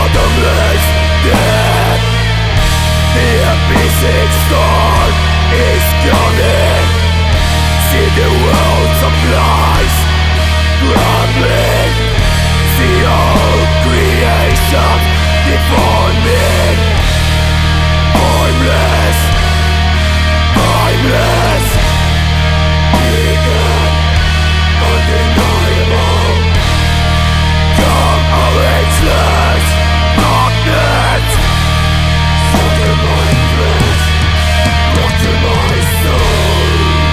bottomless depth. The abyss's storm is coming. See the world supplies crumbling. See all creation deforming. Timeless, timeless, hidden, undeniable. Come our ageless darkness. Shelter my flesh, rupture my soul.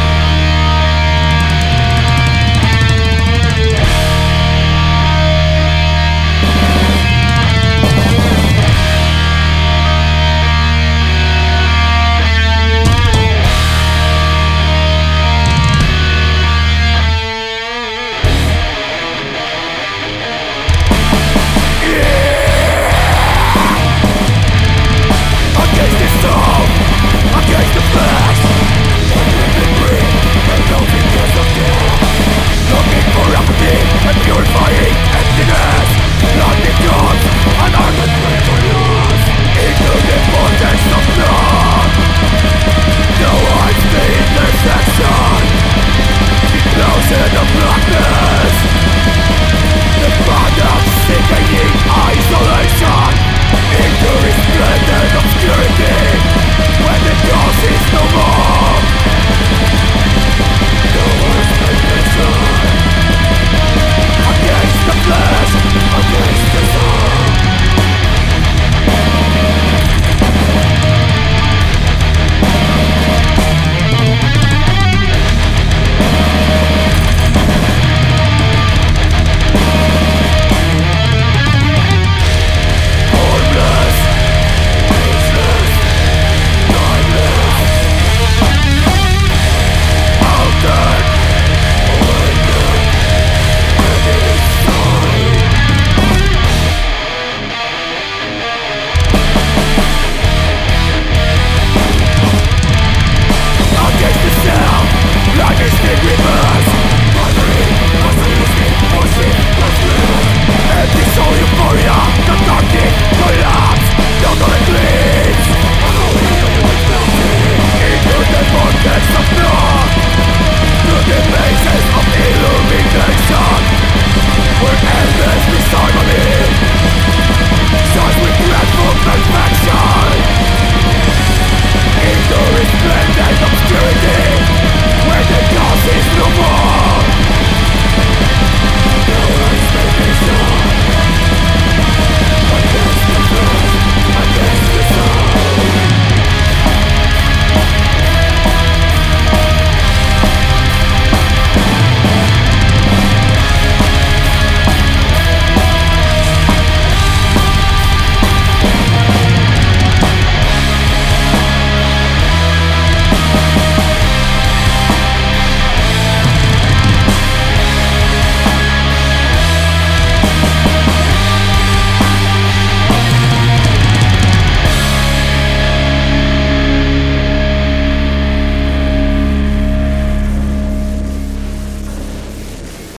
Against the storm, against the flash, living free and no because of death. Looking for apathy and purifying emptiness. Blinding gods and ardent flame for use into the vortex of blood. No one in the section, explosion of blackness. The product sickening isolation into resplendent obscurity. When the cause is no more, no expectation. Against the flesh, against the soul. Formless, ageless, timeless. Altered, awakened, and inside. Against the sound, life is in reverse. Bothering, possibility, pushing, lost. Empty soul euphoria, cathartic collapse. Total eclipse. Into the vortex of blood. Through the mazes of illumination. Where endless disharmony shines with dreadful perfection.